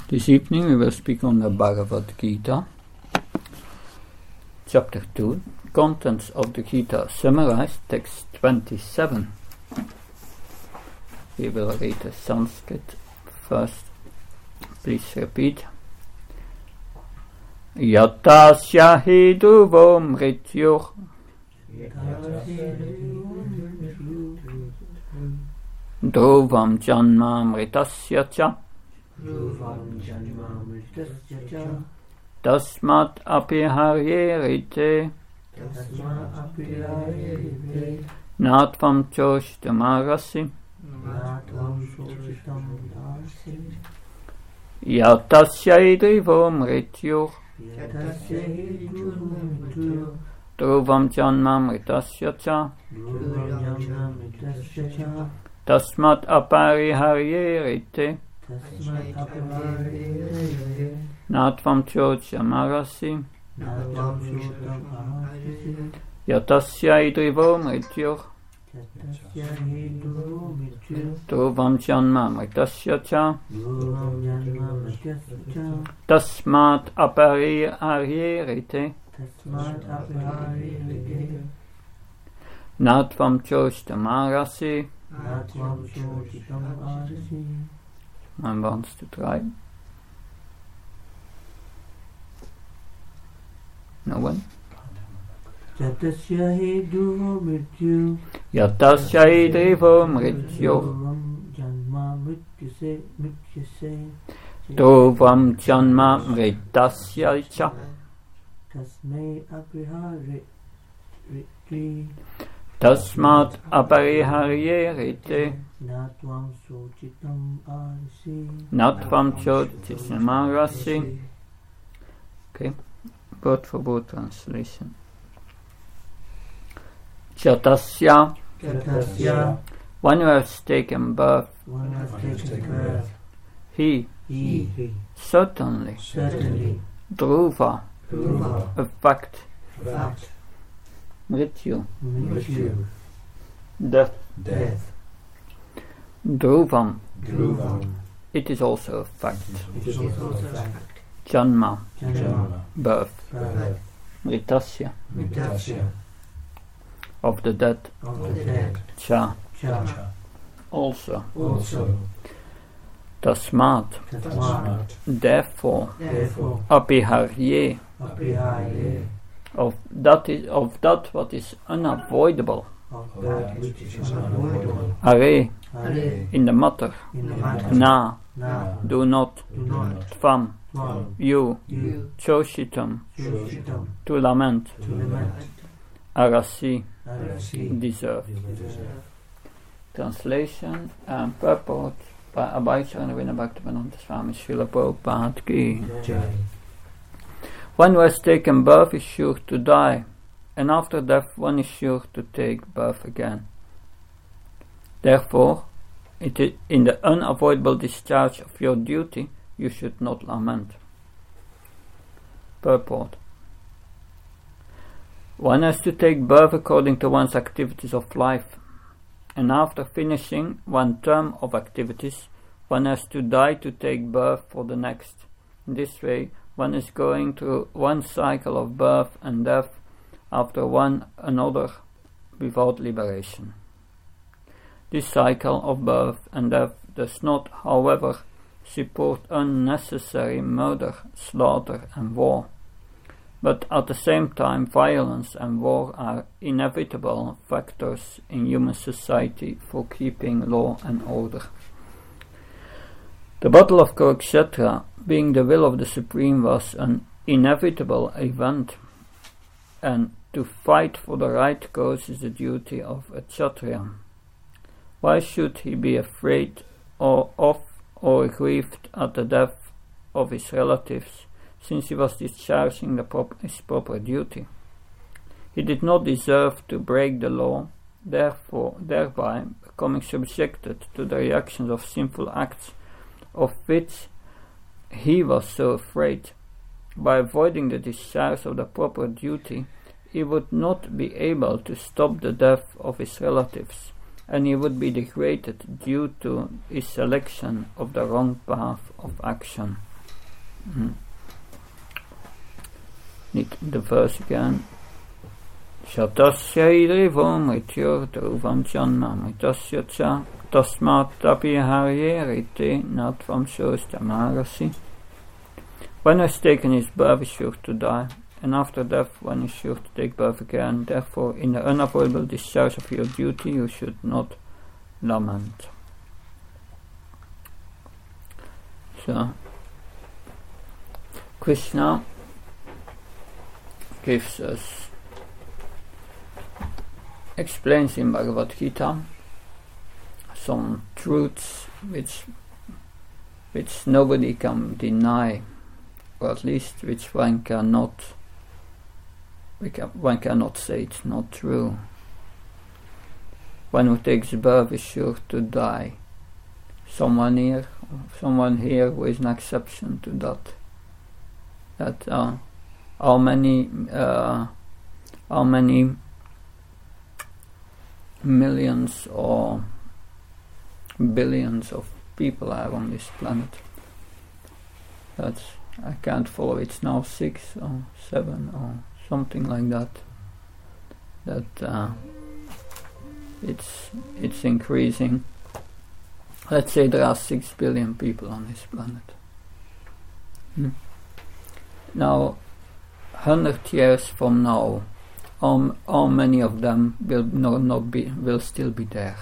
This evening we will speak on the Bhagavad Gita, Chapter 2, Contents of the Gita summarized, text 27. We will read the Sanskrit first. Please repeat. Yatasya hi dhruvo mrityuh dhruvam janma mritasya cha tasmat apiharyerite natvam choshtamarasi yatasya dhruvo mrityuh dhruvam janma mritasya cha tasmat apariharyerite natvam chochamarasi yatasya dhruvo mrityuh dhruvam janma mritasya cha tasmat apariharyerite natvam choshtamarasi. Man wants to try. No one? Yatasya hi dhruvo mrityuh Yatasya hi dhruvo mrityuh dhruvam janma mritasya cha tasmat apariharyerite natvam chochamarasi. Okay, word for word translation. Yatasya, one who has taken birth. He, certainly. Dhruva, a fact. Mrityu, death. Dhruvam, it is also a fact. Janma, birth. Mritasya, of the dead. Cha, also. Tasmat, therefore. Apiharye, of that what is unavoidable. Are, in the matter. Na, do not. Tvam, you. Choshitam, to lament. Arasi, deserve. Translation and purport by Abhay Charanavina Bhaktivedanta Swami Srila Prabhupada Ki. One who has taken birth is sure to die, and after death one is sure to take birth again. Therefore, in the unavoidable discharge of your duty, you should not lament. Purport. One has to take birth according to one's activities of life, and after finishing one term of activities, one has to die to take birth for the next. In this way, one is going through one cycle of birth and death after one another without liberation. This cycle of birth and death does not, however, support unnecessary murder, slaughter and war, but at the same time violence and war are inevitable factors in human society for keeping law and order. The Battle of Kurukshetra, being the will of the Supreme, was an inevitable event, and to fight for the right cause is the duty of a Kshatriya. Why should he be afraid or grieved at the death of his relatives, since he was discharging his proper duty? He did not deserve to break the law, thereby becoming subjected to the reactions of sinful acts of which he was so afraid. By avoiding the discharge of the proper duty, he would not be able to stop the death of his relatives, and he would be degraded due to his selection of the wrong path of action. Niet the verse again. Shatasya idrivo mrityor taruvam janma mritasya cha tasmat tapi harye rite natvam shostamarasi. When has taken his birth is sure to die, and after death one is sure to take birth again. Therefore, in the unavoidable discharge of your duty, you should not lament. So, Krishna gives us, explains in Bhagavad Gita some truths which nobody can deny, or at least which one cannot say it's not true. One who takes birth is sure to die. Someone here who is an exception to that. That how many millions or billions of people are on this planet? That's, I can't follow. It's now 6 or 7 or something like that. That it's increasing. Let's say there are 6 billion people on this planet. Now, 100 years from now, how many of them will still be there?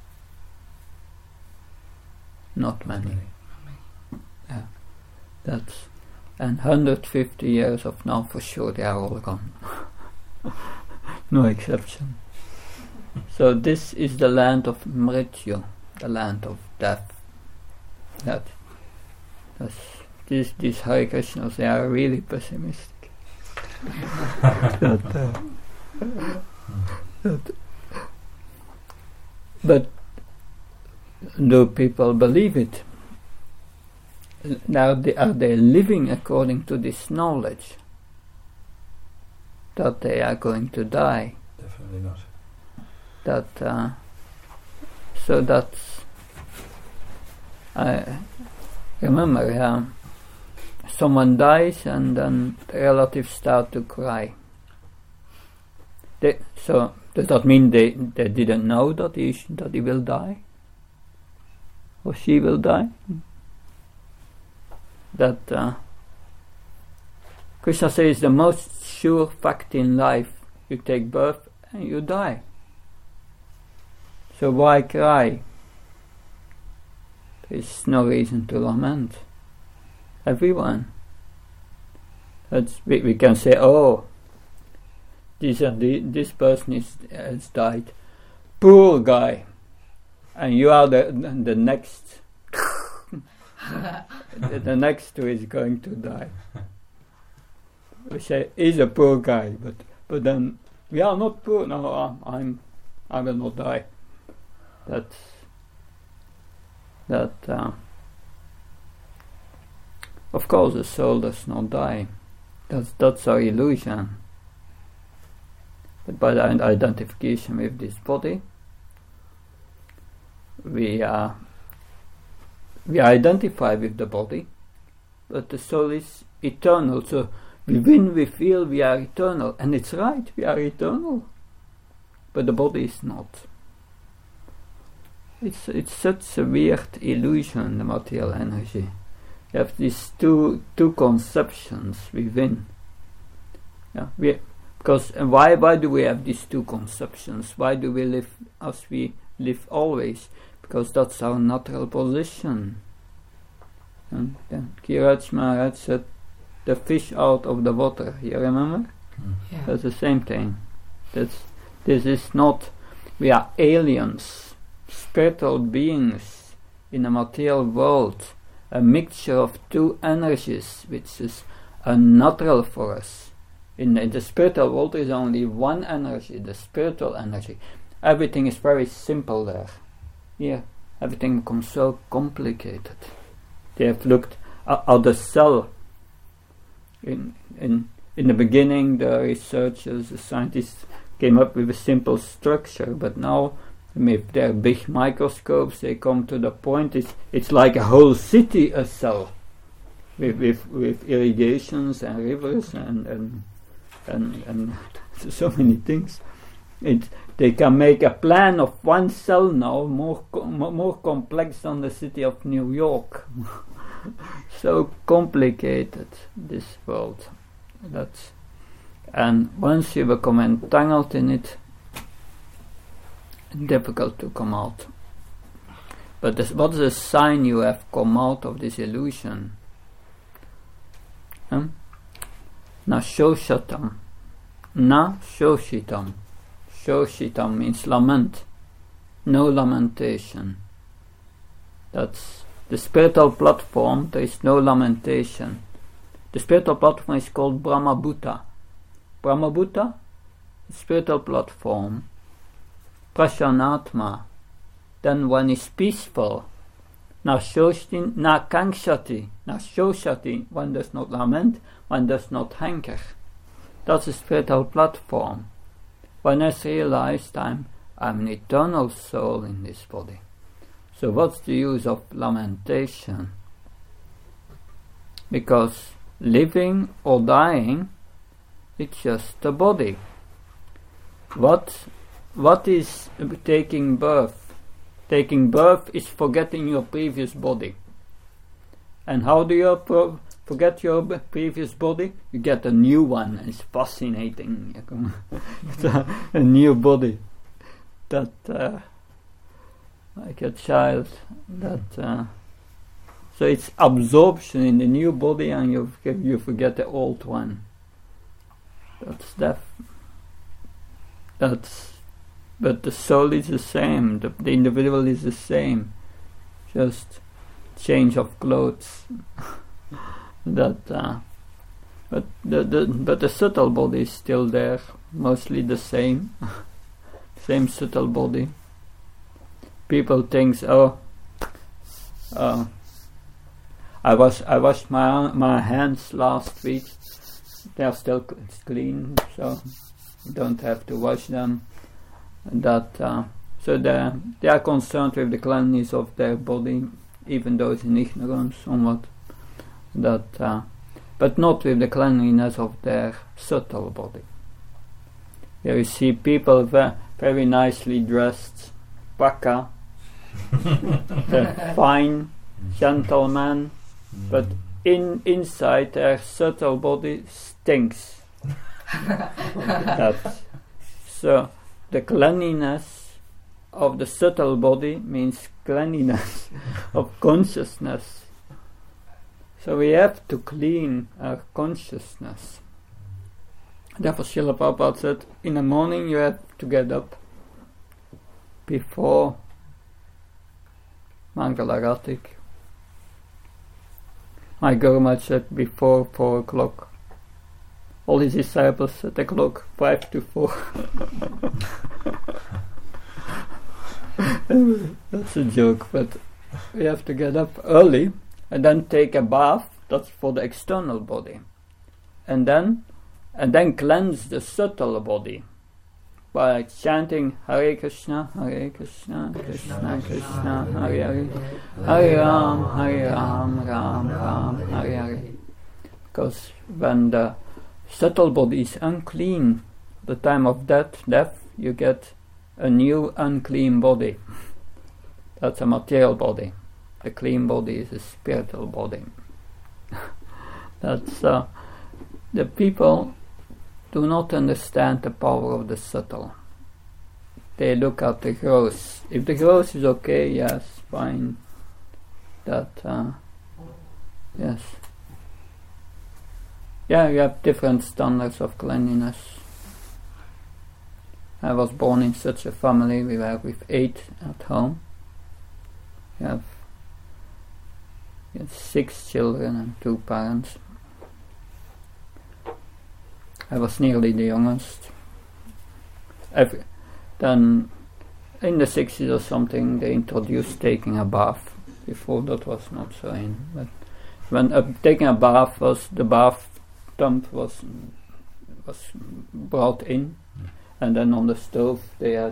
Not many. Yeah, that's, and 150 years of now, for sure they are all gone. No exception. So this is the land of Mrityu, the land of death. These Hare Krishnas, they are really pessimistic. But do people believe it? Now, are they living according to this knowledge that they are going to die? Definitely not. So that's, I remember someone dies and then the relatives start to cry. So does that mean they didn't know that he will die? Or she will die? That Krishna says the most sure fact in life: you take birth and you die. So why cry? There is no reason to lament. Everyone. We can say, oh, this person has died. Poor guy. And you are the next. The next who is going to die. We say, he's a poor guy, but then we are not poor. No, I will not die. Of course the soul does not die. That's our illusion. But by the identification with this body, we identify with the body, but the soul is eternal. So within we feel we are eternal, and it's right, we are eternal, but the body is not. It's such a weird illusion, the material energy. You have these two conceptions within. Yeah, because why do we have these two conceptions? Why do we live as we live always? Because that's our natural position. And then Kiraj Maharaj said, the fish out of the water. You remember? Yeah. That's the same thing. This is not. We are aliens, spiritual beings in a material world, a mixture of two energies, which is unnatural for us. In the spiritual world there is only one energy, the spiritual energy. Everything is very simple there. Here, everything becomes so complicated. They have looked at the cell. In the beginning, the researchers, the scientists came up with a simple structure, but now with their big microscopes they come to the point it's like a whole city, a cell. with irrigations and rivers and so many things. They can make a plan of one cell now more complex than the city of New York. So complicated, this world. And once you become entangled in it, difficult to come out. But what is a sign you have come out of this illusion? Na shoshatam. Na shoshitam. Shoshitam means lament. No lamentation. That's the spiritual platform. There is no lamentation. The spiritual platform is called Brahmabhuta. Brahmabhuta, the spiritual platform. Prashanatma. Then one is peaceful. Na shoshti, na kankshati. Na shoshati, one does not lament, one does not hanker. That's a spiritual platform. One has realized I'm an eternal soul in this body. So what's the use of lamentation? Because living or dying, it's just a body. What is taking birth? Taking birth is forgetting your previous body. And how do you forget your previous body? You get a new one, and it's fascinating. It's a new body. That, like a child, so it's absorption in the new body, and you forget the old one. That's death. But the soul is the same, the individual is the same, just change of clothes. But the subtle body is still there, mostly the same, same subtle body. People think, I washed my hands last week. They are still clean, so don't have to wash them. So they are concerned with the cleanliness of their body, even those in ignorance somewhat. But not with the cleanliness of their subtle body. Here you see people very nicely dressed, paka, fine gentlemen, but inside their subtle body stinks. So the cleanliness of the subtle body means cleanliness of consciousness. So we have to clean our consciousness. Therefore Srila Prabhupada said, in the morning you have to get up before Mangalaratik. My Guru Maharaj said before 4 o'clock. All his disciples set the clock 5 to 4. That's a joke, but we have to get up early and then take a bath. That's for the external body, and then cleanse the subtle body by chanting Hare Krishna, Krishna Krishna, Hare Hare, Hare Ram, Ram Ram, Hare Hare. Because when the subtle body is unclean, the time of death, you get a new unclean body. That's a material body. The clean body is a spiritual body. That's the people do not understand the power of the subtle. They look at the gross. If the gross is okay, yes, fine. Yes. Yeah, you have different standards of cleanliness. I was born in such a family. We were with 8 at home. We have 6 children and 2 parents. I was nearly the youngest. Then in the 60s or something they introduced taking a bath. Before that was not so in. But when taking a bath the bath tub was brought in, and then on the stove they had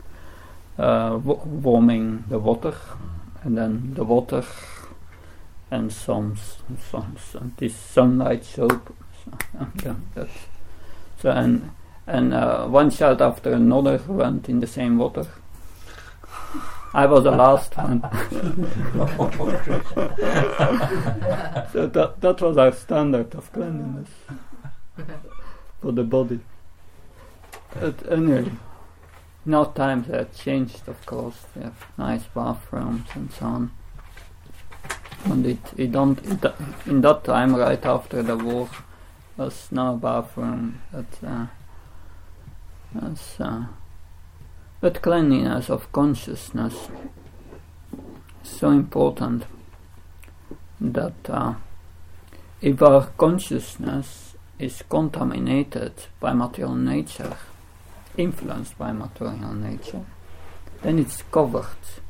warming the water, and then the water and this sunlight soap. One child after another went in the same water. I was the last one. So that was our standard of cleanliness for the body. But anyway, now times have changed, of course. We have nice bathrooms and so on. And in that time, right after the war, was no bathroom. But cleanliness of consciousness is so important that if our consciousness is contaminated by material nature, influenced by material nature, then it's covered.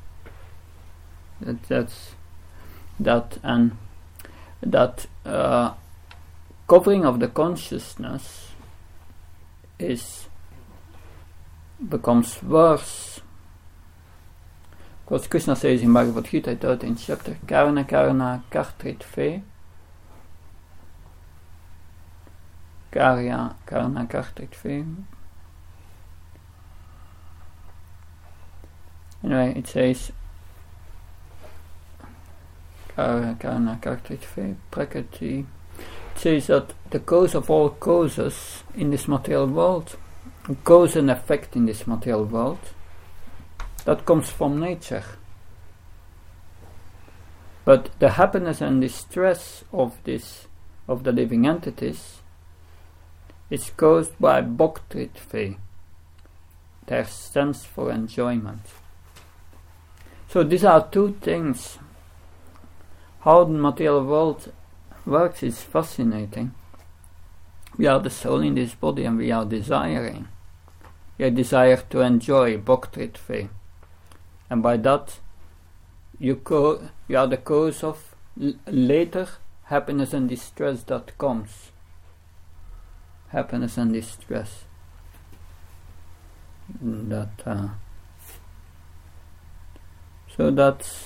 That covering of the consciousness becomes worse. Because Krishna says in Bhagavad Gita 13th chapter, Karna Karna Kartrit Ve, Karya Karna Kartrit Ve. Anyway, it says Karna Kartrit Ve Prakriti. It says that the cause of all causes in this material world, cause and effect in this material world, that comes from nature. But the happiness and distress of the living entities is caused by bhaktritve, their sense for enjoyment. So these are two things. How the material world works is fascinating. We are the soul in this body and we are desiring. We desire to enjoy bhaktritve. And by that, you are the cause of later happiness and distress that comes. Happiness and distress. So that's.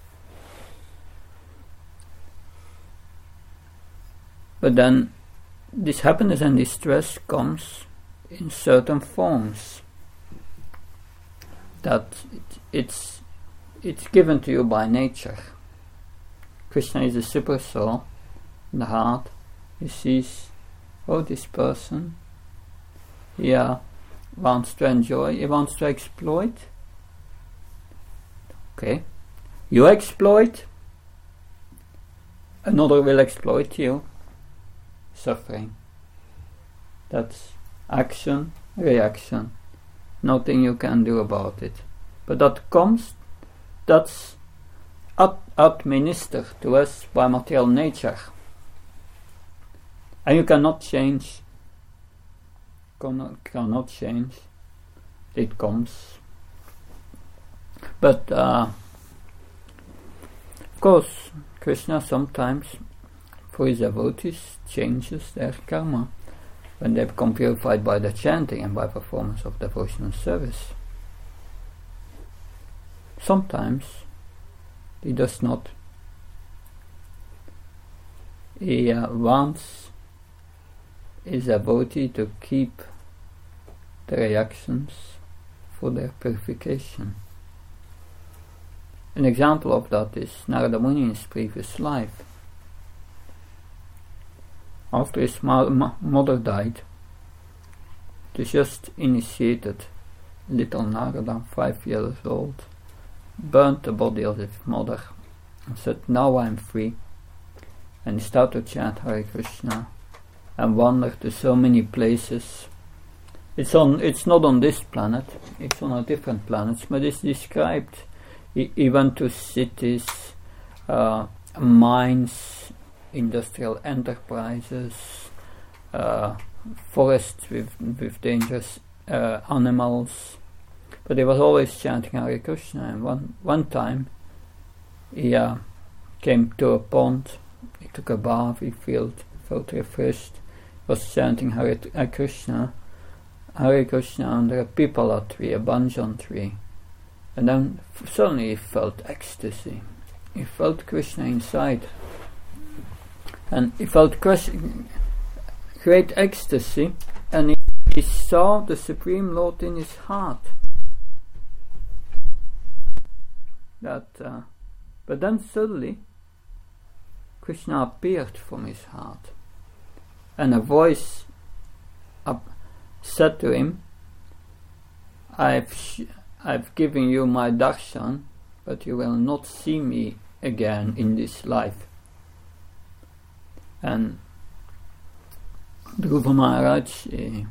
But then, this happiness and distress comes in certain forms. That it's given to you by nature. Krishna is a super soul in the heart. He sees, oh, this person, he wants to enjoy, he wants to exploit. Okay, you exploit, another will exploit you. Suffering. That's action, reaction. Nothing you can do about it. But that's administered to us by material nature. And you cannot change. Cannot change. It comes. But, of course, Krishna sometimes, for his devotees, changes their karma when they become purified by the chanting and by performance of devotional service. Sometimes he does not. He wants his devotee to keep the reactions for their purification. An example of that is Narada Muni in his previous life. After his mother died, he just initiated little Narada, 5 years old, burnt the body of his mother and said, now I am free. And he started to chant Hare Krishna and wandered to so many places. It's not on this planet, it's on a different planet, but it's described. He went to cities, mines, industrial enterprises, forests with dangerous animals, but he was always chanting Hare Krishna. And one time he came to a pond, he took a bath, he felt refreshed, was chanting Hare Krishna under a pipala tree, a banyan tree, and then suddenly he felt ecstasy. he felt Krishna inside, and he felt great ecstasy, and he saw the Supreme Lord in his heart. But then suddenly Krishna appeared from his heart, and a voice said to him, I've given you my darshan, but you will not see me again in this life. And Dhruva Maharaj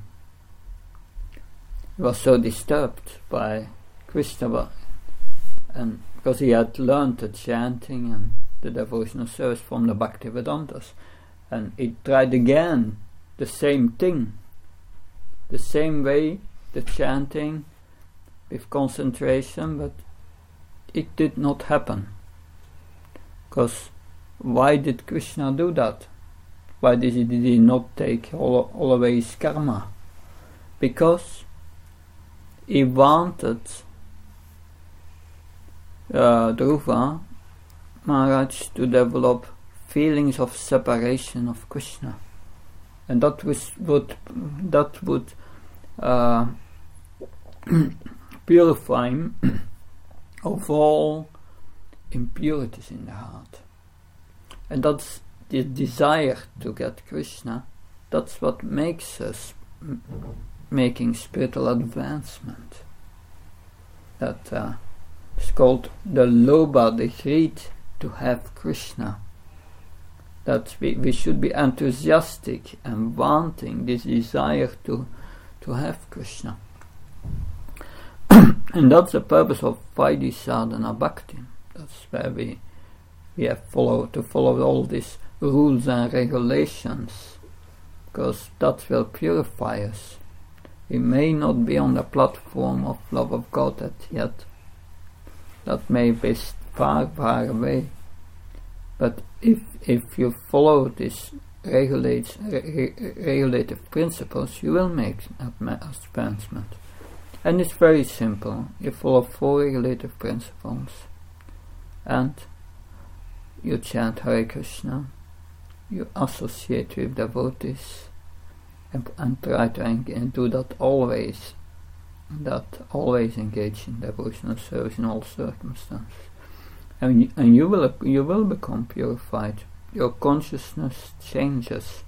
was so disturbed by Krishna, and because he had learned the chanting and the devotional service from the Bhaktivedantas, and he tried again the same thing, the same way, the chanting with concentration, but it did not happen. Because why did Krishna do that? Why did he not take all away his karma? Because he wanted Dhruva Maharaj to develop feelings of separation of Krishna, and that would purify him of all impurities in the heart. And that's the desire to get Krishna. That's what makes us making spiritual advancement. That is called the lobha, the greed to have Krishna. That we should be enthusiastic and wanting this desire to have Krishna. And that's the purpose of Vaidhi Sadhana Bhakti. That's where we have to follow all these rules and regulations, because that will purify us. We may not be on the platform of love of God yet. That may be far, far away. But if you follow these regulative principles, you will make advancement. And it's very simple. You follow 4 regulative principles, and you chant Hare Krishna, you associate with devotees, and try to do that always. Always engage in devotional service in all circumstances, and you will become purified. Your consciousness changes.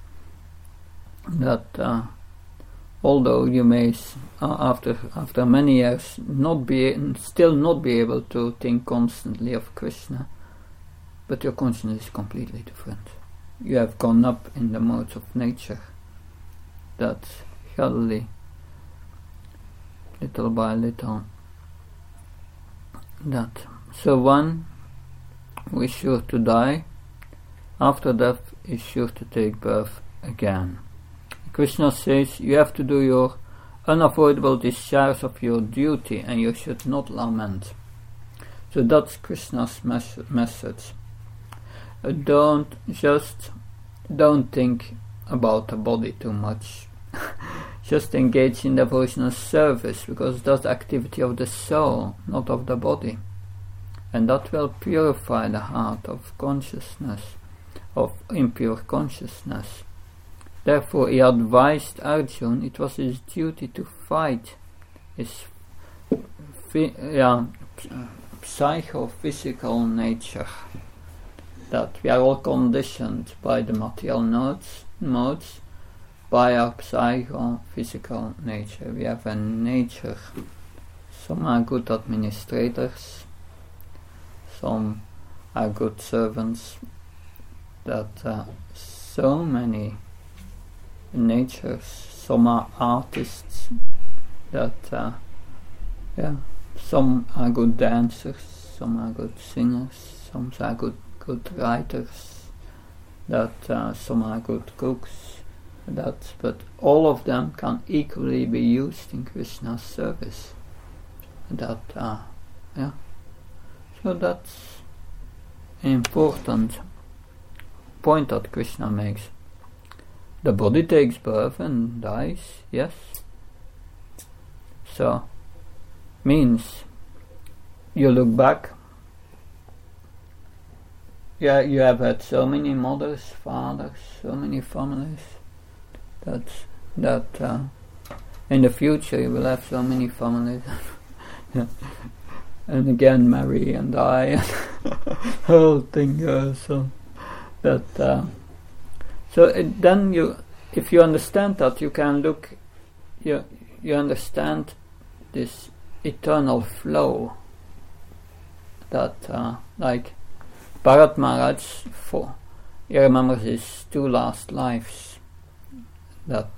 That although you may after many years still not be able to think constantly of Krishna, but your consciousness is completely different. You have gone up in the modes of nature. That's gradually, little by little. So one who is sure to die, after death is sure to take birth again. Krishna says you have to do your unavoidable discharge of your duty, and you should not lament. So that's Krishna's message. Don't think about the body too much. Just engage in devotional service, because that's the activity of the soul, not of the body. And that will purify the heart of consciousness, of impure consciousnna. Therefore he advised Arjuna it was his duty to fight his psychophysical nature. That we are all conditioned by the material modes, by our psychophysical nature. We have a nature. Some are good administrators, some are good servants. That so many natures. Some are artists. That some are good dancers, some are good singers, some are good writers. That some are good cooks. But all of them can equally be used in Krishna's service. So that's an important point that Krishna makes. The body takes birth and dies, yes. So means you look back yeah, you have had so many mothers, fathers, so many families. That in the future you will have so many families. Yeah. And again, Mary and I, and whole thing goes on. That then you, if you understand that, you can look. You understand this eternal flow. That like Bharat Maharaj, he remembers his 2 last lives. That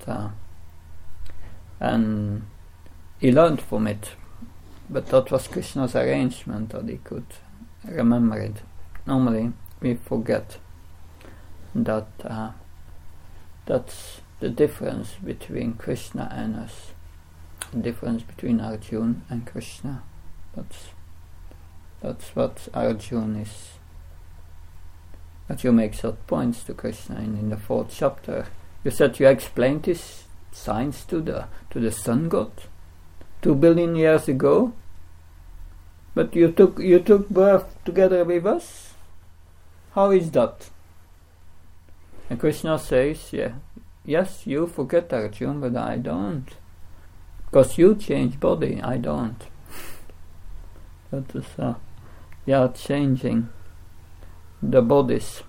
and he learned from it. But that was Krishna's arrangement that he could remember it. Normally we forget that that's the difference between Krishna and us. The difference between Arjuna and Krishna. That's what Arjuna is. Arjuna makes that points to Krishna in the 4th chapter. You said you explained this science to the sun god 2 billion years ago. But you took birth together with us? How is that? And Krishna says, yes, you forget Arjuna, but I don't. Because you change body, I don't. That is, changing the bodies.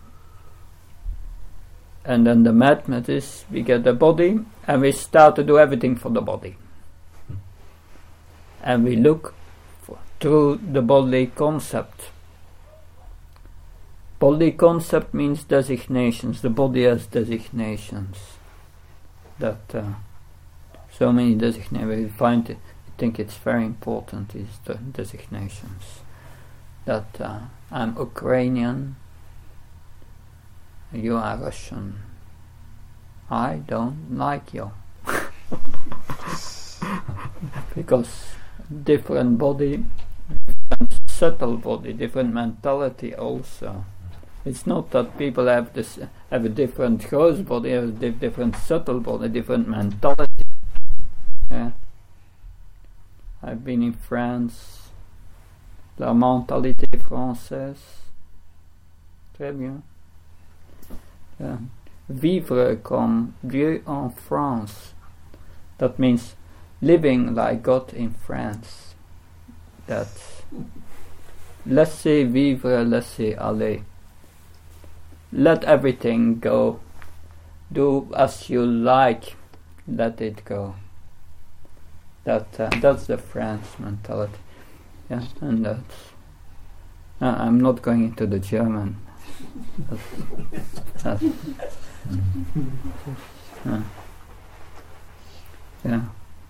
And then the madness is, we get the body, and we start to do everything for the body. And we look through the bodily concept. Bodily concept means designations. The body has designations. That so many designations. We find it. I think it's very important. Is the designations. That I'm Ukrainian. You are Russian. I don't like you. Because different body. Different subtle body, different mentality also. It's not that people have a different gross body, have a different subtle body, different mentality. Yeah. I've been in France. La mentalité française. Très bien. Yeah. Vivre comme Dieu en France. That means living like God in France. That laissez vivre, laissez aller. Let everything go. Do as you like. Let it go. That's the French mentality. Yeah, and that's. I'm not going into the German. Yeah.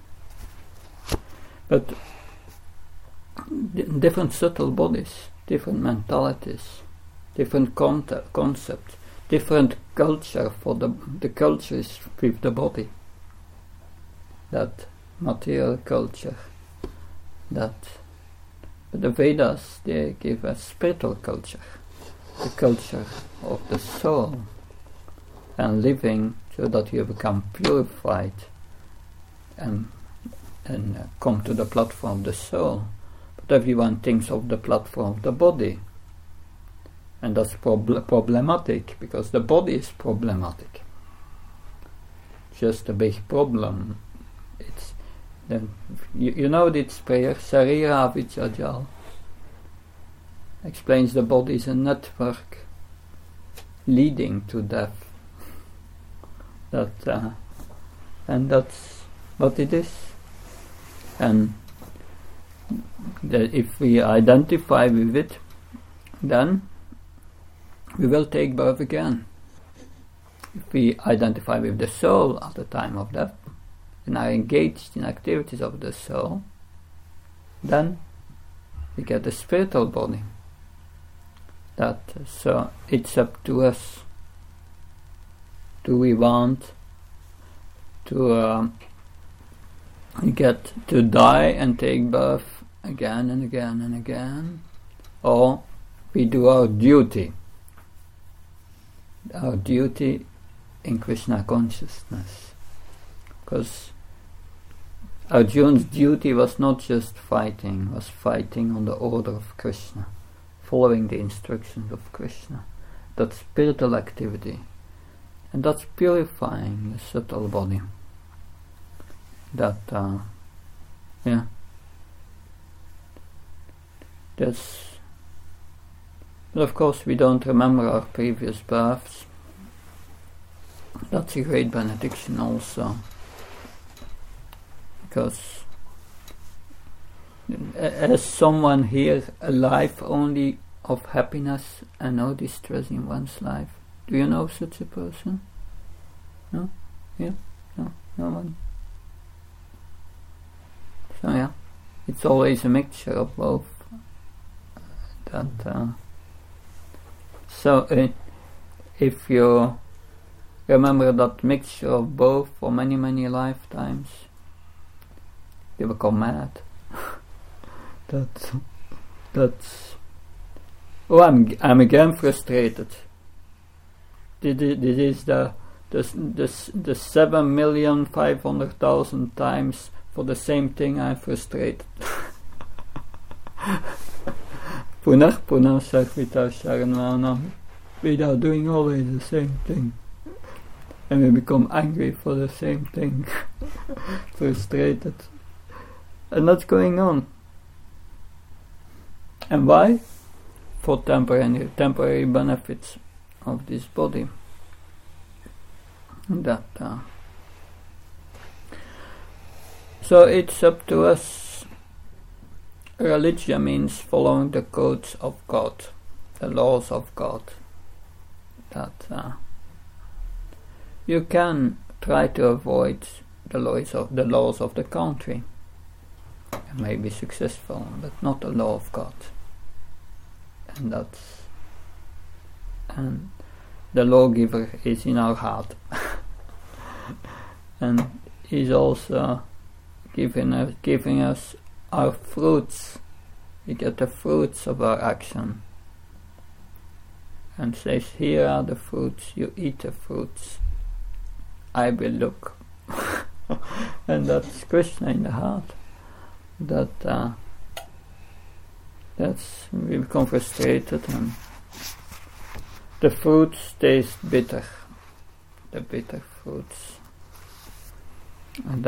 But different subtle bodies, different mentalities, different concepts, different culture for the culture is with the body. That material culture. But the Vedas, they give a spiritual culture, the culture of the soul, and living so that you become purified and come to the platform of the soul. But everyone thinks of the platform of the body, and that's problematic, because the body is problematic. Just a big problem. It's then you know this prayer, Sarira Avijajal, explains the body is a network leading to death. And that's what it is. And if we identify with it, then we will take birth again. If we identify with the soul at the time of death and are engaged in activities of the soul, then we get a spiritual body. So it's up to us. Do we want to get to die and take birth again and again and again, or we do our duty in Krishna consciousness? Because Arjuna's duty was not just fighting, was fighting on the order of Krishna, following the instructions of Krishna. that spiritual activity, and that's purifying the subtle body. That that's. But of course, we don't remember our previous births. That's a great benediction also, because as someone here alive only of happiness and no distress in one's life. Do you know such a person? No? Yeah? No? No one? So yeah, it's always a mixture of both. If you remember that mixture of both for many, many lifetimes, you become mad. That's. Oh, I'm again frustrated. This is the 7,500,000 times for the same thing I'm frustrated. Punah Sarvita Sharananam. We are doing always the same thing. And we become angry for the same thing. Frustrated. And that's going on. And why? For temporary benefits of this body. So it's up to us. Religion means following the codes of God, the laws of God. You can try to avoid the laws of the country. You may be successful, but not the law of God. And the lawgiver is in our heart. And he's also giving us our fruits. We get the fruits of our action. And says, here are the fruits, you eat the fruits. I will look. And that's Krishna in the heart. We become frustrated and the fruits taste bitter. The bitter fruits. And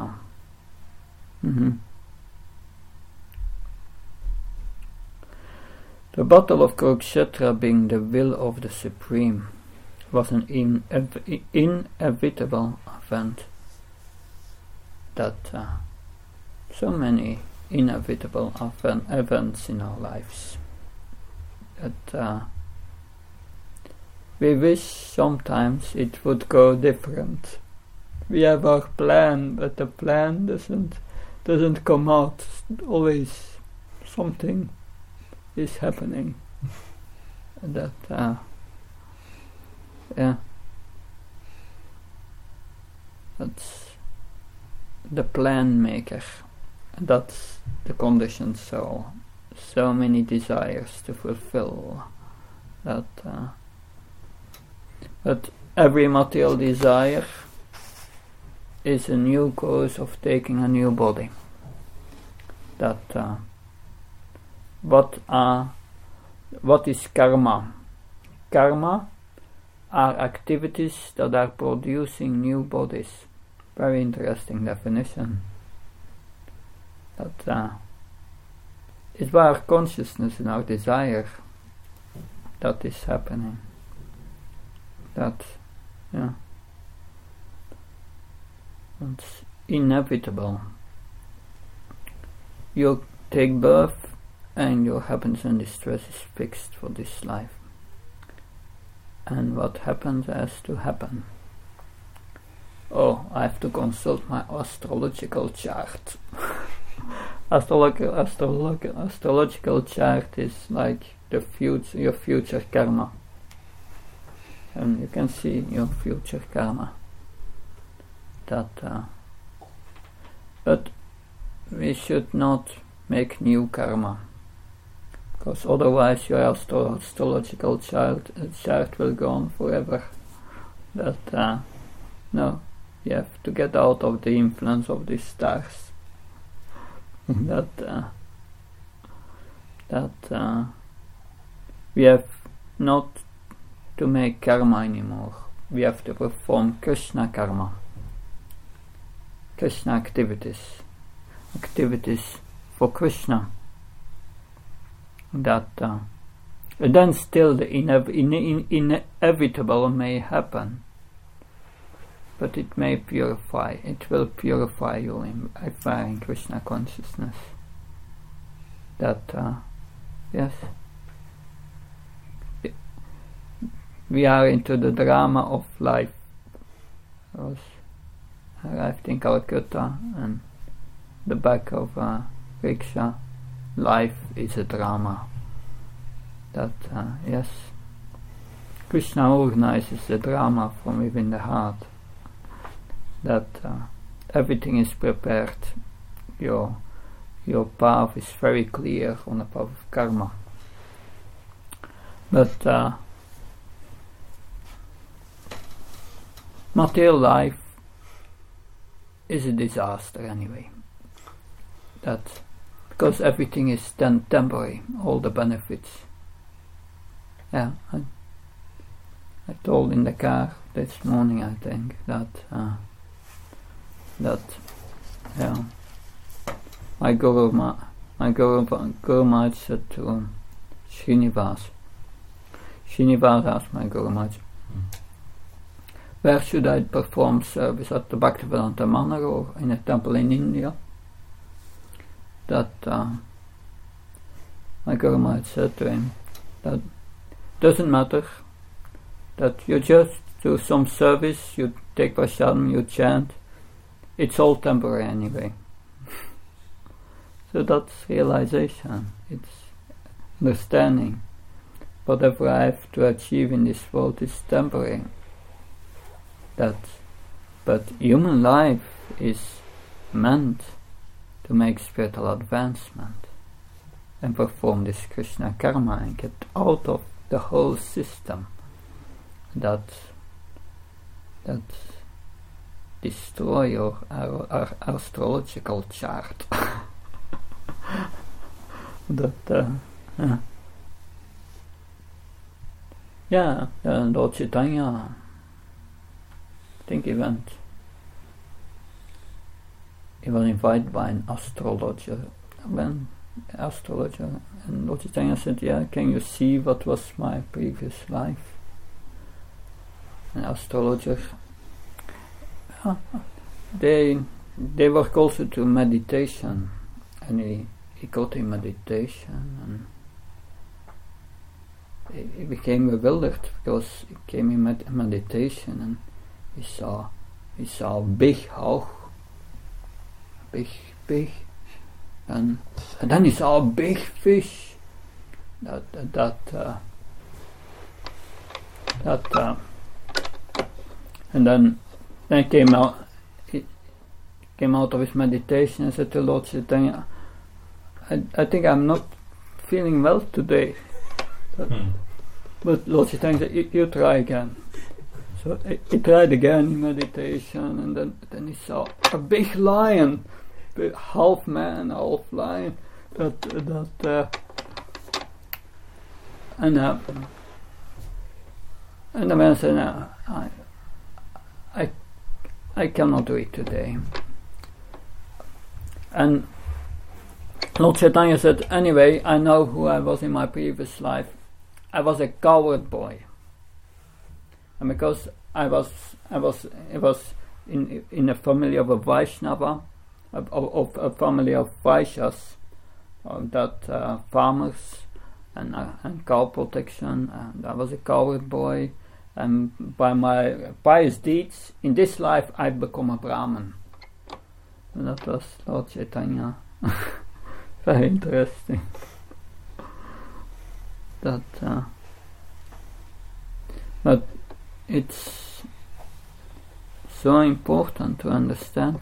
The battle of Kurukshetra, being the will of the Supreme, was an inevitable event. So many inevitable events in our lives. We wish sometimes it would go different. We have our plan, but the plan doesn't come out. Always something is happening. That's the plan maker. That's the conditioned soul. So many desires to fulfill. But every material desire is a new cause of taking a new body. What is karma? Karma are activities that are producing new bodies. Very interesting definition. It's by our consciousness and our desire that is happening. It's inevitable. You take birth and your happiness and distress is fixed for this life. And what happens has to happen. Oh, I have to consult my astrological chart. Astrological chart is like your future karma. And you can see your future karma. But we should not make new karma, because otherwise your astrological chart will go on forever. No, you have to get out of the influence of these stars. We have not to make karma anymore. We have to perform Krishna karma. Krishna activities for Krishna. That and then still the inevitable may happen, but it may purify. It will purify you in acquiring Krishna consciousness. That yes, we are into the drama of life. I was arrived in Calcutta and the back of a rickshaw. Life is a drama. That yes, Krishna organizes the drama from within the heart. That everything is prepared. Your path is very clear on the path of karma. But material life is a disaster anyway. That because everything is then temporary, all the benefits. Yeah, I told in the car this morning, I think, that yeah, my Guru Maharaj said to Srinivas asked my Guru Maharaj, where should I perform service, at the Bhaktivedanta Manor or in a temple in India? That my Guru Maharaj said to him, that doesn't matter, that you just do some service, you take prasadam, you chant, it's all temporary anyway. So that's realization, it's understanding. Whatever I have to achieve in this world is temporary. But human life is meant to make spiritual advancement and perform this Krishna karma and get out of the whole system that destroy your astrological chart. Lord Chaitanya, I think he was invited by an astrologer, and Lord Chaitanya said, yeah, can you see what was my previous life? An astrologer, they work also to meditation, and he got in meditation, and he became bewildered because he came in meditation and he saw a big house, big, and then he saw a big fish and then he came out of his meditation and said to Lord Chaitanya, I think I'm not feeling well today. But Lord Chaitanya said, you try again. So he tried again in meditation, and then he saw a big lion, half man, half lion. And the man said, no, I cannot do it today. And Lord Chaitanya said, anyway, I know who I was in my previous life. I was a coward boy, and because I was in a family of a Vaishnava, of a family of Vaishyas, farmers and cow protection, and I was a coward boy, and by my pious deeds in this life I become a Brahmin. And that was Lord Chaitanya. Very interesting. But it's so important to understand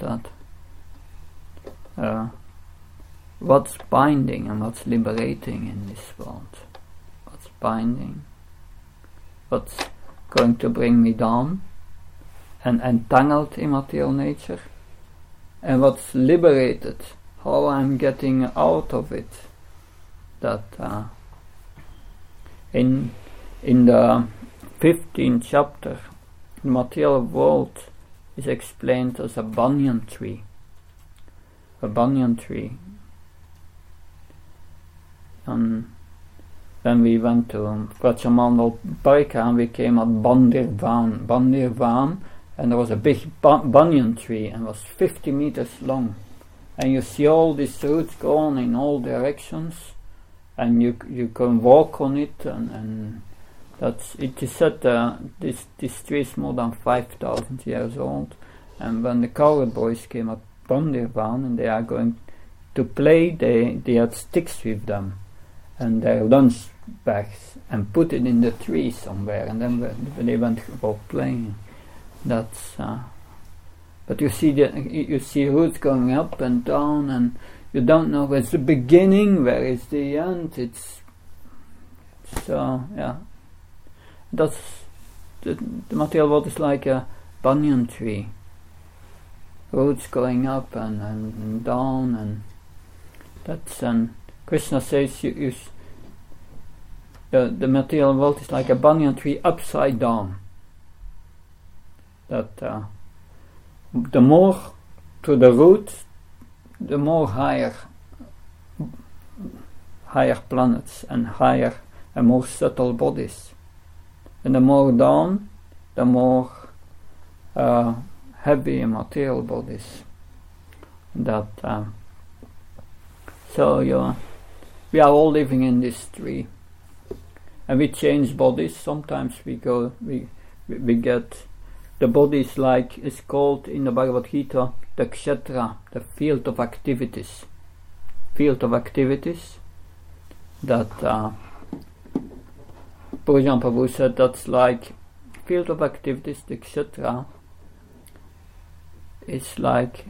that what's binding and what's liberating in this world. What's binding, what's going to bring me down and entangled in material nature, and what's liberated, how I'm getting out of it. That in the 15th chapter, the material world is explained as a banyan tree. A banyan tree. And when we went to Prachamanal Park and we came at Bandirvan, and there was a big banyan tree and was 50 meters long. And you see all these roots going in all directions, and you can walk on it, and it is said this tree is more than 5,000 years old. And when the cowherd boys came at Bandirvan and they are going to play, they had sticks with them and their lunch bags and put it in the tree somewhere, and then when they went for playing. That's but you see roots going up and down, and you don't know where's the beginning, where is the end. It's so that's the material world is like a banyan tree, roots going up and down, and that's Krishna says the material world is like a banyan tree upside down. That the more to the root, the more higher planets and higher and more subtle bodies, and the more down, the more heavy material bodies. That we are all living in this tree, and we change bodies. Sometimes we get the body is like is called in the Bhagavad Gita the kshetra, the field of activities. That Pujan Prabhu said that's like field of activities. The kshetra is like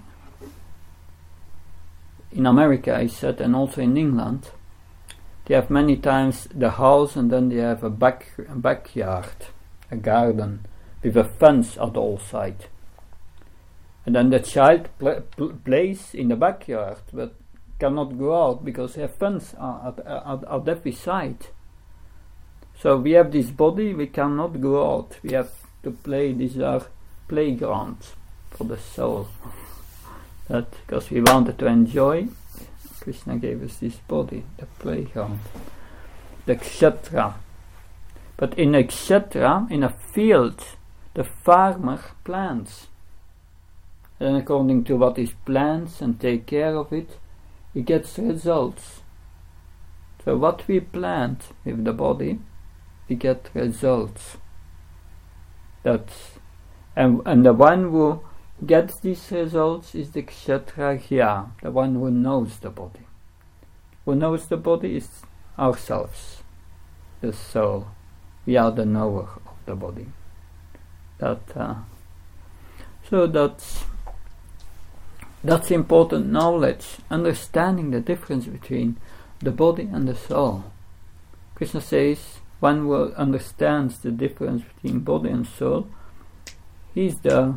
in America, he said, and also in England, they have many times the house and then they have a backyard, a garden with a fence at all sides. And then the child plays in the backyard but cannot go out because they have fence at every side. So we have this body, we cannot go out, we have to play. These are playgrounds for the soul. That because we wanted to enjoy, Krishna gave us this body, the playground, the kshetra. But in a kshetra, in a field, the farmer plants. And according to what he plants and take care of it, he gets results. So what we plant with the body, we get results. And the one who gets these results is the kshetragya, the one who knows the body. Who knows the body is ourselves, the soul. We are the knower of the body. So that's important knowledge, understanding the difference between the body and the soul. Krishna says one who understands the difference between body and soul, he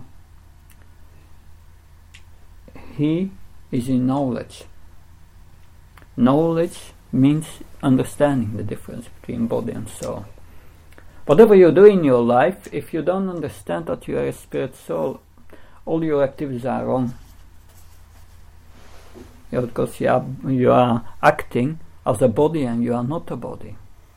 is in knowledge. Knowledge means understanding the difference between body and soul. Whatever you do in your life, if you don't understand that you are a spirit soul, all your activities are wrong. Because you are acting as a body and you are not a body.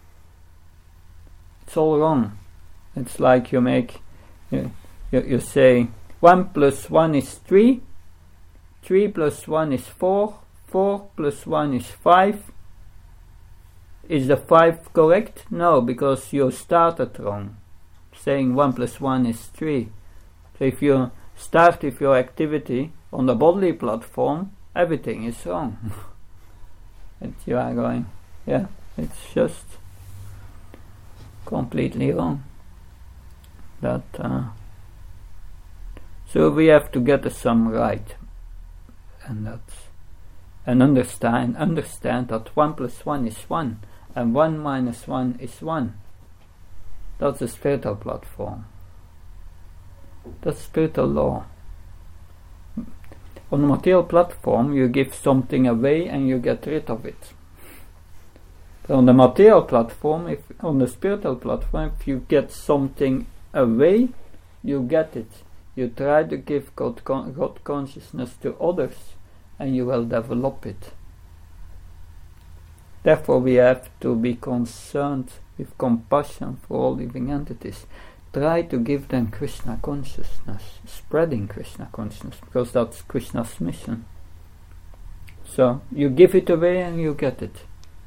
It's all wrong. It's like you say 1 plus 1 is 3, 3 plus 1 is 4, 4 plus 1 is 5. Is the 5 correct? No, because you started wrong, saying 1 plus 1 is 3. So if you start with your activity on the bodily platform, everything is wrong. And you are going, it's just completely wrong. So we have to get the sum right, and understand that 1 plus 1 is 1, and 1 minus 1 is 1. That's the spiritual platform. That's spiritual law. On the material platform, you give something away and you get rid of it. On the material platform, on the spiritual platform, if you get something away, you get it. You try to give God consciousness to others, and you will develop it. Therefore, we have to be concerned with compassion for all living entities. Try to give them Krishna consciousness, spreading Krishna consciousness, because that's Krishna's mission. So, you give it away and you get it.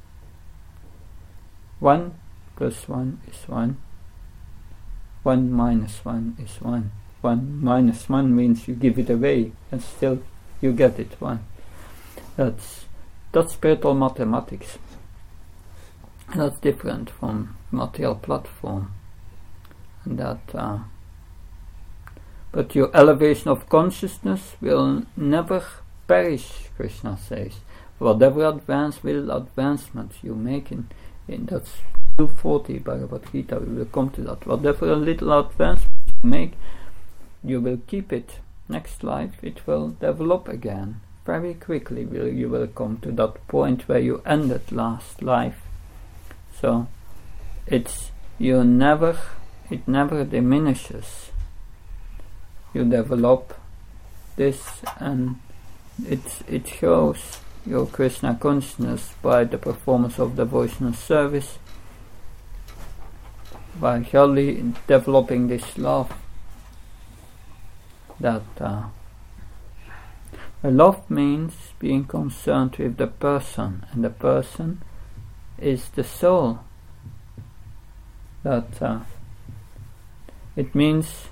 1 plus 1 is 1. 1 minus 1 is 1. 1 minus 1 means you give it away and still you get it 1. That's spiritual mathematics. That's different from material platform. And but your elevation of consciousness will never perish, Krishna says. Whatever advancement you make in that's 240 Bhagavad Gita, we will come to that. Whatever little advancement you make, you will keep it. Next life, it will develop again. Very quickly you will come to that point where you ended last life. So it never diminishes. You develop this, and it shows your Krishna consciousness by the performance of devotional service, by surely developing this love. That love means being concerned with the person, and the person is the soul. That it means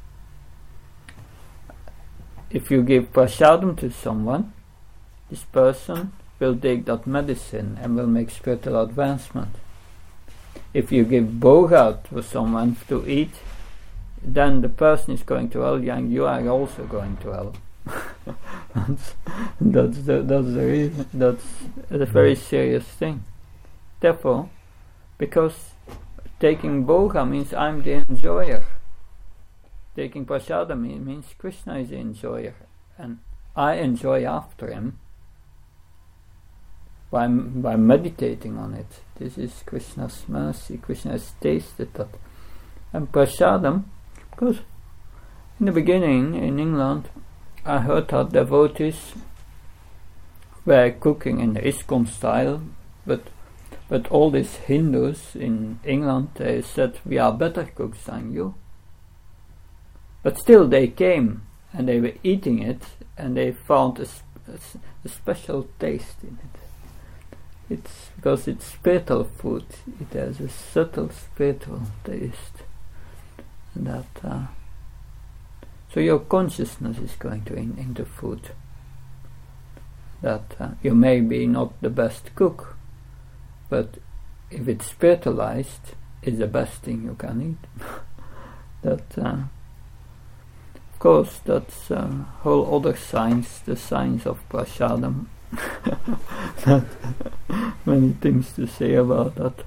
if you give prasadam to someone, this person will take that medicine and will make spiritual advancement. If you give bhoga to someone to eat, then the person is going to hell, and you are also going to hell. that's the reason. That's a very serious thing. Therefore, because taking bhoga means I'm the enjoyer. Taking prasadam means Krishna is the enjoyer, and I enjoy after him by meditating on it. This is Krishna's mercy. Krishna has tasted that. And prasadam, because in the beginning in England, I heard that devotees were cooking in the ISKCON style, but all these Hindus in England, they said, we are better cooks than you. But still they came and they were eating it, and they found a special taste in it. It's because it's spiritual food. It has a subtle spiritual taste. And that so your consciousness is going to into food. That you may be not the best cook, but if it's spiritualized, it's the best thing you can eat. That of course, that's a whole other science, the science of prasadam. Many things to say about that.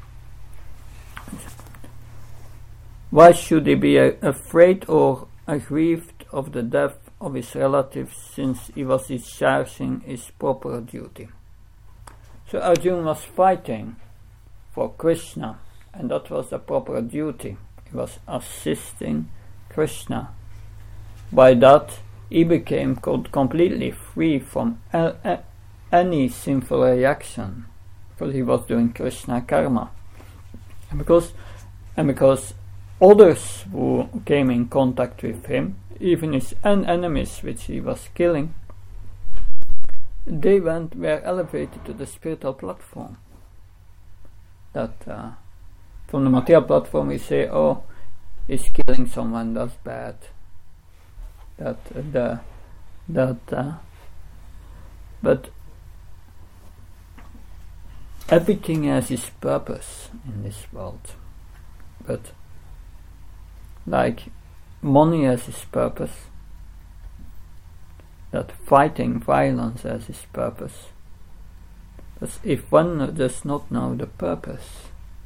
Why should he be afraid or aggrieved of the death of his relatives, since he was discharging his proper duty? So Arjuna was fighting for Krishna, and that was the proper duty. He was assisting Krishna. By that, he became completely free from any sinful reaction, because he was doing Krishna karma. And because others who came in contact with him, even his enemies which he was killing, they were elevated to the spiritual platform. That from the material platform we say, oh, he's killing someone, that's bad. But everything has its purpose in this world. But like money has its purpose, that fighting violence has its purpose. But if one does not know the purpose,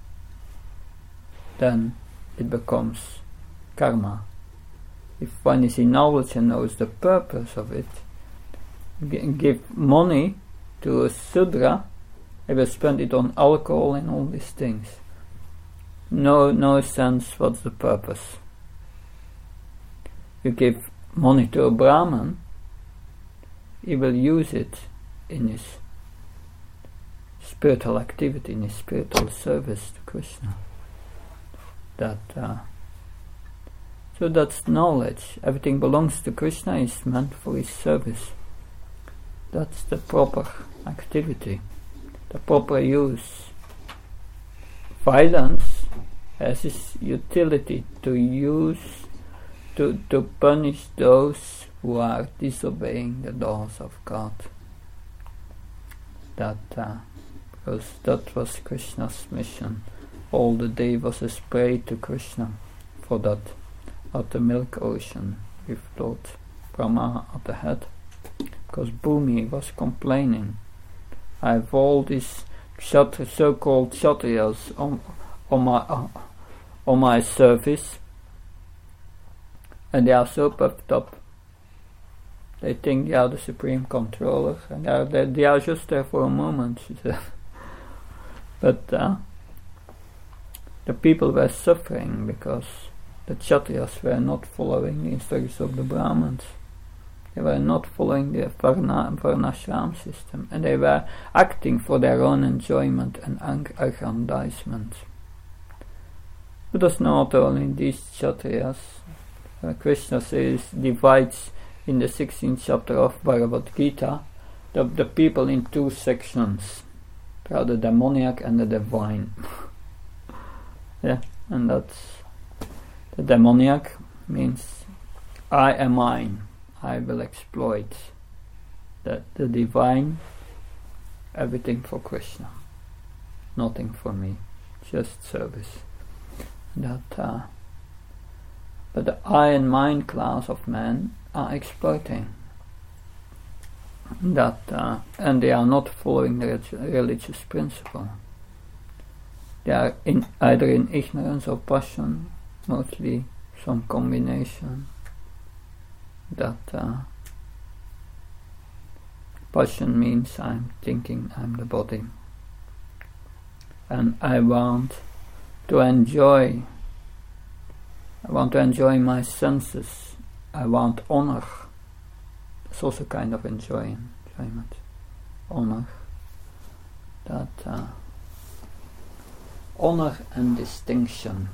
then it becomes karma. If one is in knowledge and knows the purpose of it, give money to a Sudra, I will spend it on alcohol and all these things. No sense what's the purpose. You give money to a Brahman, he will use it in his spiritual activity, in his spiritual service to Krishna. So that's knowledge. Everything belongs to Krishna, is meant for his service. That's the proper activity, the proper use. Violence has its utility to use, to punish those who are disobeying the laws of God. Because that was Krishna's mission. All the devas prayed to Krishna for that at the milk ocean with Lord Brahma at the head. Because Bhumi was complaining, I have all these so-called Kshatriyas on my service, and they are so puffed up. They think they are the supreme controller, and they are just there for a moment, she said. But the people were suffering because the Kshatriyas were not following the instructions of the Brahmins. They were not following the Varnashram system, and they were acting for their own enjoyment and aggrandizement. But that's not only these Kshatriyas. Krishna divides in the 16th chapter of Bhagavad Gita the people in two sections. The demoniac and the divine. Yeah, and that's the demoniac means I am mine. I will exploit. The divine, everything for Krishna, nothing for me, just service. But the I and mine class of men are exploiting that, and they are not following the religious principle. They are either in ignorance or passion, mostly some combination. That passion means I'm thinking I'm the body, and I want to enjoy my senses. I want honor. It's also kind of enjoyment. Honor. That honor and distinction.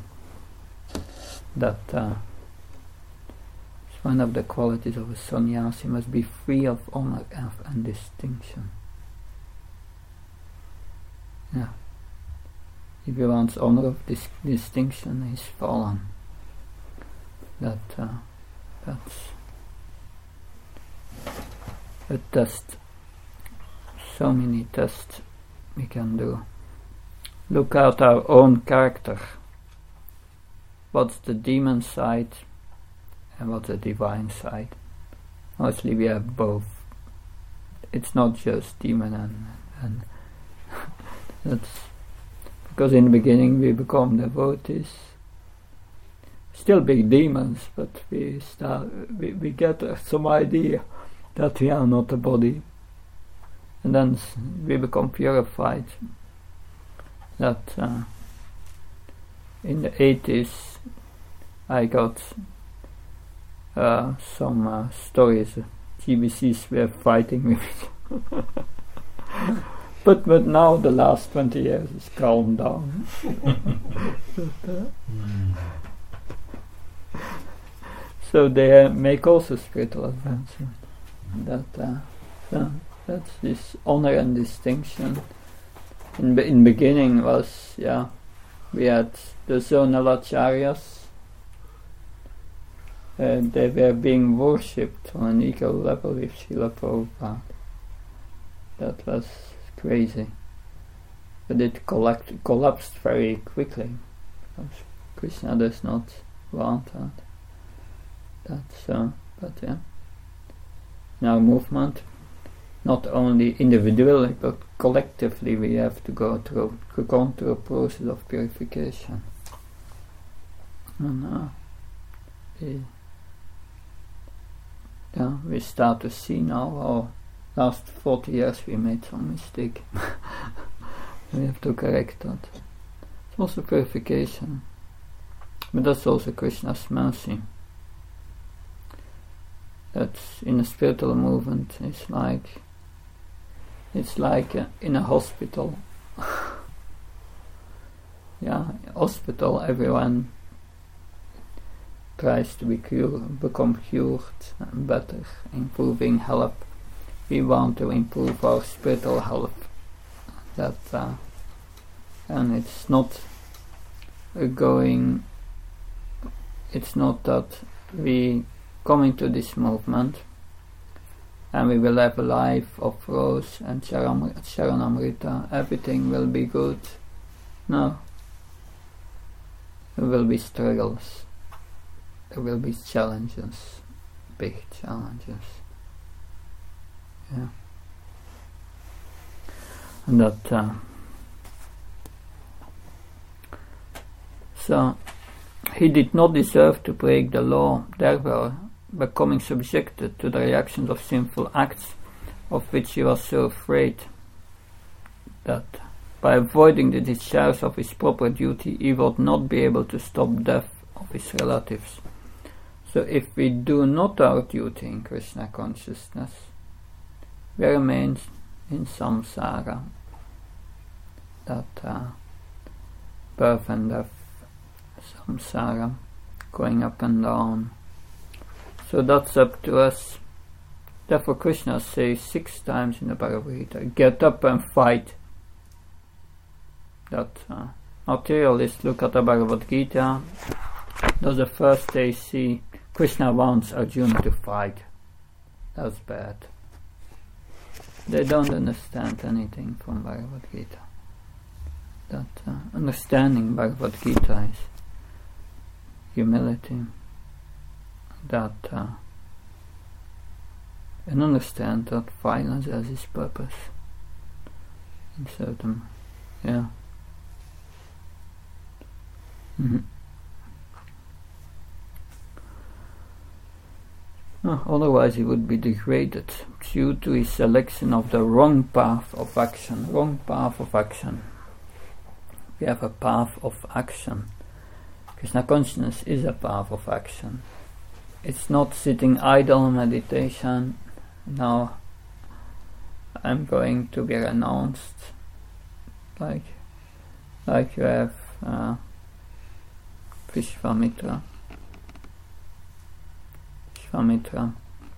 That one of the qualities of a sannyasi, must be free of honor and distinction. Yeah. If he wants honor of distinction, he's fallen. That's a test. So many tests we can do. Look at our own character. What's the demon side? And what's the divine side? Mostly we have both. It's not just demon and that's because in the beginning we become devotees. Still big demons, but we get some idea that we are not a body, and then we become purified. That in the 80s I got some stories. GBCs were fighting with it. but now the last 20 years is calmed down. So they make also spiritual advancement. That's this honor and distinction. In beginning was we had the Zonalacharyas. They were being worshipped on an equal level with Srila Prabhupada. That was crazy. But it collapsed very quickly. Because Krishna does not want that. But yeah. In our movement, not only individually but collectively, we have to go through a process of purification. And we start to see now. Last 40 years we made some mistake. We have to correct that. It's also purification, but that's also Krishna's mercy. That's in a spiritual movement. It's like in a hospital. Yeah, hospital. Everyone tries to become cured, better, improving health. We want to improve our spiritual health. And it's not it's not that we come into this movement and we will have a life of rose and Sharanamrita, everything will be good. No. There will be struggles. There will be challenges. Big challenges. Yeah. And that so he did not deserve to break the law, therefore becoming subjected to the reactions of sinful acts of which he was so afraid, that by avoiding the discharge of his proper duty he would not be able to stop death of his relatives. So if we do not our duty in Krishna consciousness, we remain in samsara, that birth and death, samsara, going up and down. So that's up to us. Therefore Krishna says 6 times in the Bhagavad Gita, get up and fight. That materialists look at the Bhagavad Gita, that's the first they see Krishna wants Arjuna to fight. That's bad. They don't understand anything from Bhagavad Gita. That understanding Bhagavad Gita is humility. That and understand that violence has its purpose in certain, yeah. Otherwise he would be degraded due to his selection of the wrong path of action. Wrong path of action. We have a path of action. Krishna consciousness is a path of action. It's not sitting idle meditation. Now I'm going to be renounced. Like you have Vishwamitra. Vishwamitra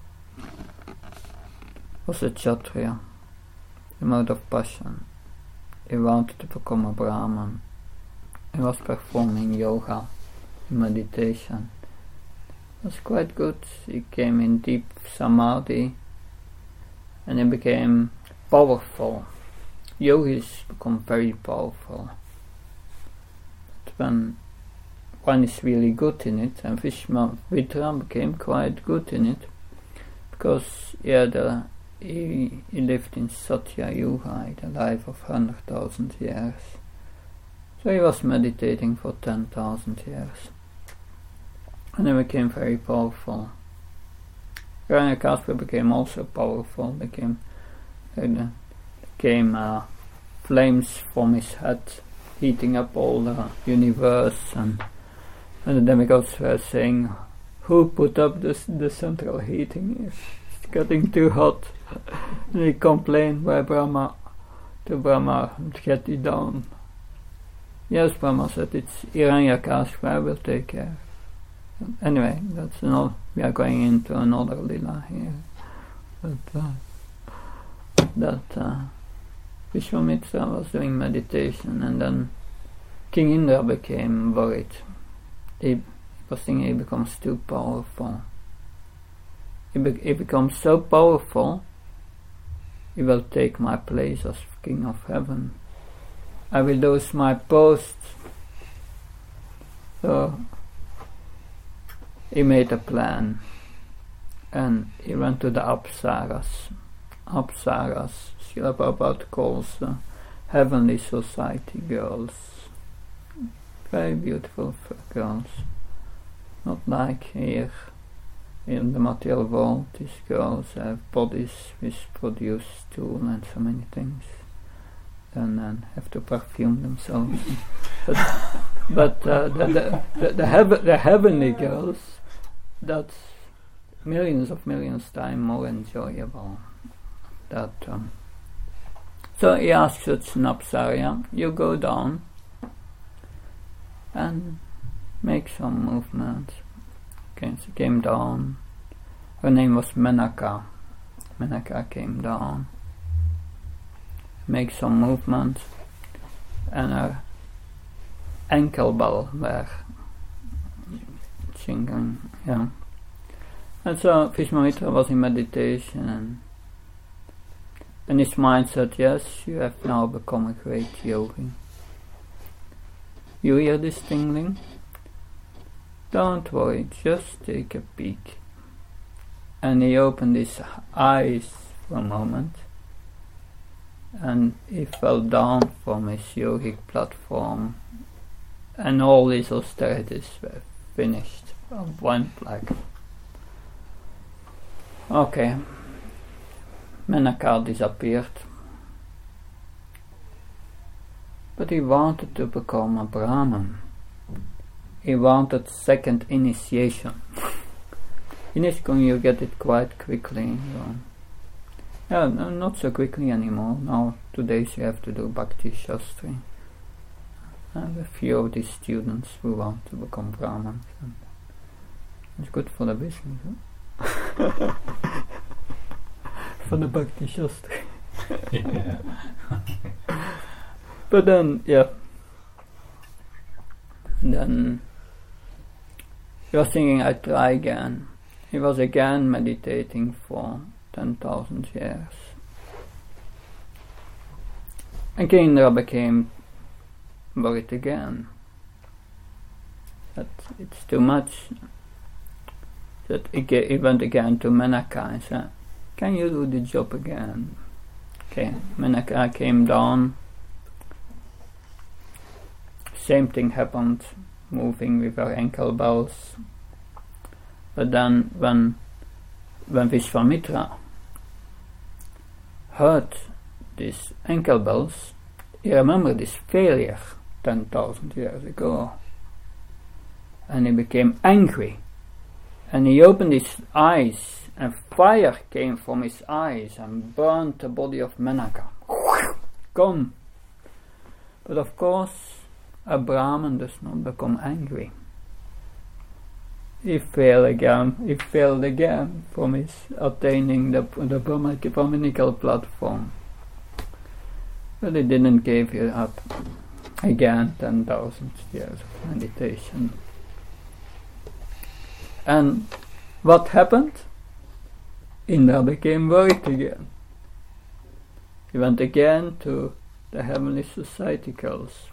was a Kshatriya, the mode of passion. He wanted to become a Brahman. He was performing yoga, meditation. It was quite good. He came in deep samadhi and he became powerful. Yogis become very powerful. But when one is really good in it, and Vishwamitra became quite good in it, because he lived in Satya Yuga, the life of 100,000 years. So he was meditating for 10,000 years. And he became very powerful. Hiranyakashipu became also powerful, became flames from his head, heating up all the universe, and the demigods were saying, who put up the central heating? It's getting too hot. And he complained to Brahma, get it down. Yes, Brahma said, it's Hiranyakashipu, I will take care. Anyway, we are going into another lila here. But Vishwamitra was doing meditation, and then King Indra became worried. He was thinking he becomes too powerful. He becomes so powerful, he will take my place as King of Heaven. I will lose my post. So he made a plan, and he went to the Apsaras. Apsaras, Srila Prabhupada calls heavenly society girls. Very beautiful girls. Not like here in the material world. These girls have bodies which produce stool and so many things. and have to perfume themselves. but the heavenly girls, that's millions of millions times more enjoyable. So he asks Apsara, you go down and make some movements. Okay, she came down. Her name was Menaka. Menaka came down, make some movements, and her ankle bell were singing, yeah. And so Vishwamitra was in meditation, and his mind said, yes, you have now become a great yogi. You hear this tingling? Don't worry, just take a peek. And he opened his eyes for a moment, and he fell down from his yogic platform, and all his austerities were finished on one plaque. Okay, Menaka disappeared, but he wanted to become a Brahman. He wanted second initiation. In ISKCON you get it quite quickly. No, not so quickly anymore. Now, today you have to do Bhakti Shastri. I have a few of these students who want to become Brahmins. It's good for the business, huh? For the Bhakti Shastri. Yeah. But then, yeah. Then he was thinking, I try again. He was again meditating for 10,000 years. And Kendra became worried again. That it's too much. That he went again to Menaka and said, can you do the job again? Okay, Menaka came down. Same thing happened, moving with her ankle bells. But then when Vishwamitra heard these ankle bells, he remembered his failure 10,000 years ago. And he became angry. And he opened his eyes, and fire came from his eyes and burned the body of Menaka. Gone. But of course, a Brahman does not become angry. He failed again from his attaining the Brahmanical platform. But he didn't give it up. Again, 10,000 years of meditation. And what happened? Indra became worried again. He went again to the heavenly society girls.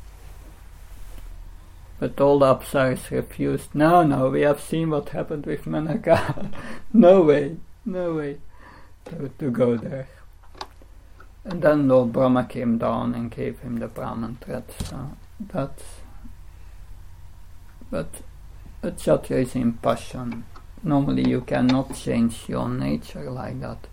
But all the Apsaras refused. No, we have seen what happened with Menaka. no way to go there. And then Lord Brahma came down and gave him the Brahman thread. So but a Kshatriya is in passion. Normally you cannot change your nature like that.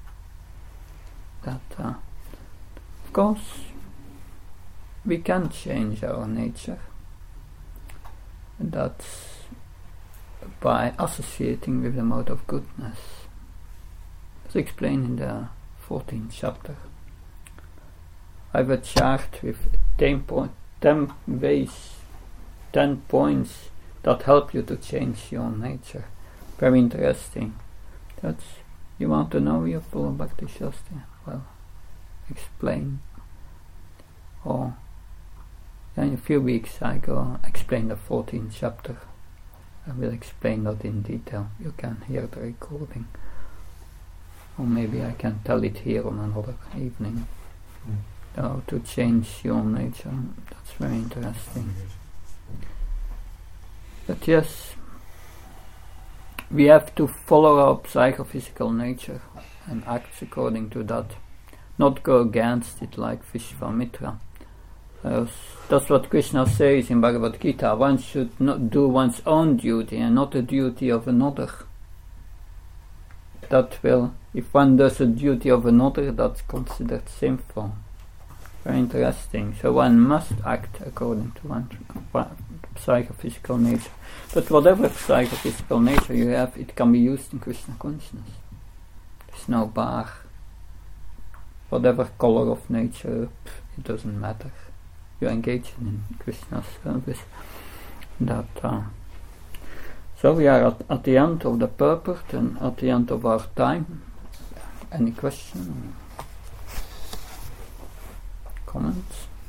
Of course, we can change our nature. And that's by associating with the mode of goodness. As explained in the 14th chapter. I have a chart with 10 ways, 10 points that help you to change your nature. Very interesting. That's, you want to know your full Bhakti Shastri? Well, explain. Or in a few weeks I go explain the 14th chapter. I will explain that in detail. You can hear the recording. Or maybe I can tell it here on another evening. How to change your nature. That's very interesting. But yes, we have to follow our psychophysical nature and act according to that. Not go against it like Vishwamitra. That's what Krishna says in Bhagavad Gita. One should not do one's own duty and not the duty of another. That will, if one does the duty of another, that's considered sinful. Very interesting. So one must act according to one's psychophysical nature. But whatever psychophysical nature you have, it can be used in Krishna consciousness. There's no bar. Whatever color of nature, it doesn't matter. You engage in Krishna's service. So we are at the end of the purport and at the end of our time. Any questions? Comments?